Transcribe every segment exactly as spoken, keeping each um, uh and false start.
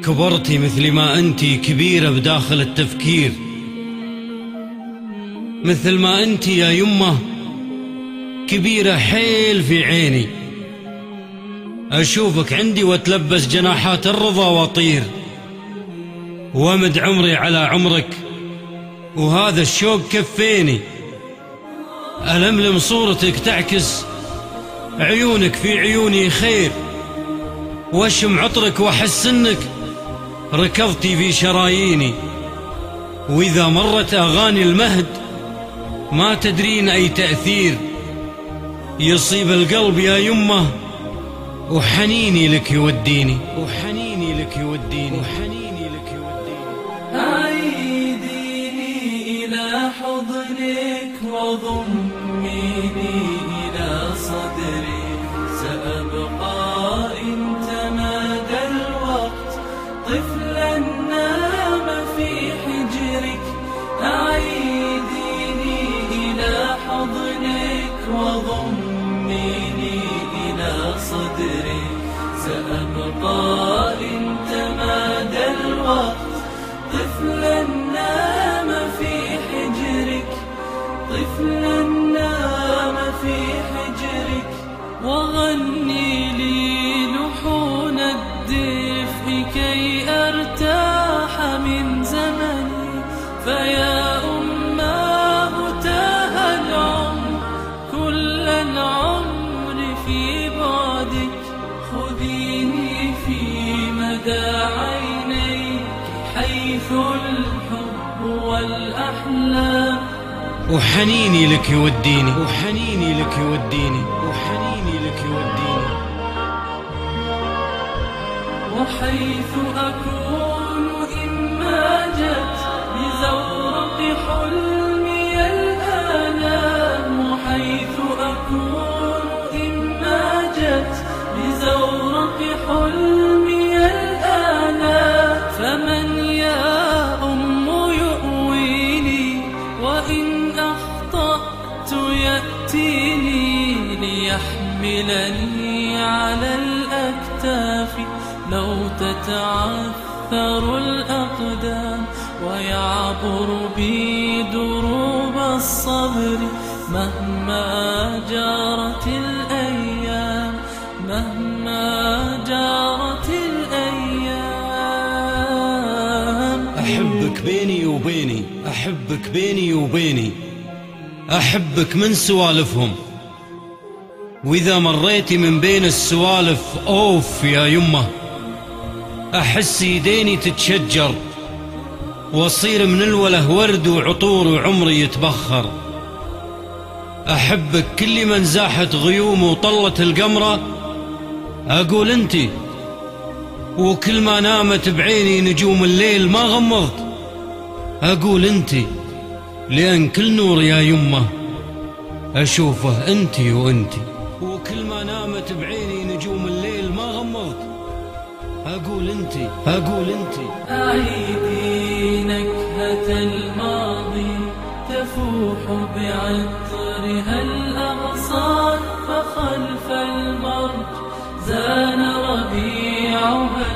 كبرتي مثل ما أنتي كبيرة بداخل التفكير، مثل ما أنتي يا يمه كبيرة حيل في عيني. أشوفك عندي واتلبس جناحات الرضا واطير، وامد عمري على عمرك وهذا الشوق كفيني. ألملم صورتك تعكس عيونك في عيوني خير، واشم عطرك واحس انك ركضتي في شراييني. واذا مرت اغاني المهد ما تدرين اي تأثير يصيب القلب يا يمه، وحنيني لك يوديني، وحنيني لك يوديني، وحنيني لك يوديني. أعيديني إلى حضنك وضميني إلى صدري، سأبقى إن تمادى الوقت طفلا نام في حجرك. أعيديني إلى حضنك وضميني إلى صدري، سأبقى إن تمادى الوقت طفلا نام في حجرك، طفلا نام في حجرك. وغني لي لحون الدفء كي أرتاح من زمني، فيا أماه تاه العمر كل العمر في بعدك. خذيني في مدى عينيك حيث الحب والأحلام، وحنيني لك يوديني، وحنيني لك يوديني، وحنيني لك يوديني. وحيث أكون إن ماجت بزورق حلمي الآلام، وحيث أكون إن ماجت بزورق حلمي الآلام، فمن يا أم يؤويني وإن أخطأت يأتيني ليحملني على الأكتاف. لو تتعثر الأقدام ويعبر بي دروب الصبر، مهما جارت الأيام، مهما جارت الأيام. أحبك بيني وبيني، أحبك بيني وبيني، أحبك من سوالفهم. وإذا مريتي من بين السوالف أوف يا يمه، أحس يديني تتشجر وأصير من الوله ورد وعطور وعمري يتبخر. أحبك كل من زاحت غيومه وطلت القمرة أقول أنتي، وكل ما نامت بعيني نجوم الليل ما غمضت أقول أنتي، لأن كل نور يا يمه أشوفه أنتي وأنتي. وكل ما نامت بعيني نجوم الليل ما غمضت أقول أنتي، أقول أنتي. أعيدي نكهة الماضي تفوح بعطرها الأغصان، فخلف المرج زان ربيعها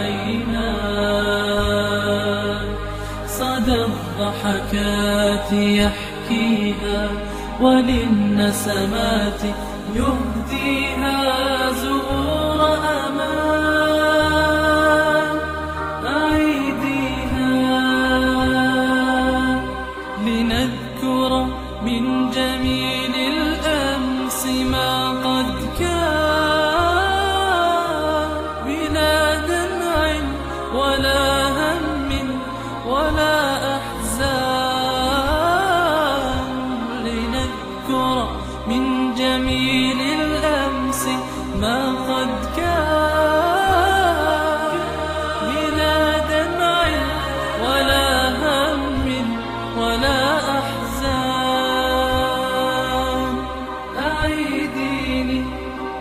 الفينان. صدى الضحكات يحكيها وللنسمات يهديها زهور أمان. أعيديها لنذكر من جميل الأمس ما قد كان، بلا دمع ولا هم ولا أحزان. لنذكر من جميل الأمس ما قد كان، بلا دمع ولا هم ولا أحزان. أعيديني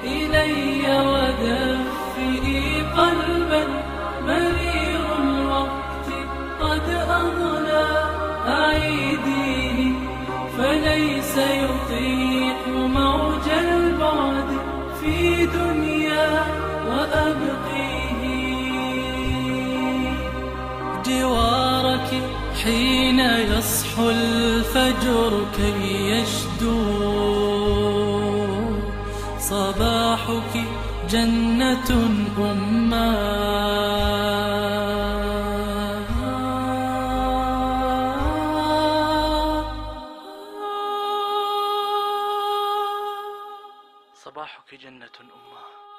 جوارك حين يصحو الفجر كي يشدو. صباحك جنة أمّا صباحك جنة أمّا